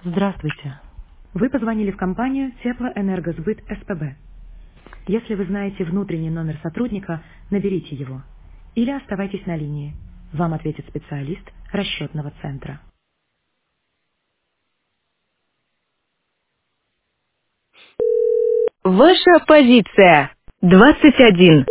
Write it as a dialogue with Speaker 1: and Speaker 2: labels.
Speaker 1: Здравствуйте. Вы позвонили в компанию Теплоэнергосбыт СПБ. Если вы знаете внутренний номер сотрудника, наберите его. Или оставайтесь на линии. Вам ответит специалист расчетного центра.
Speaker 2: Ваша позиция 21.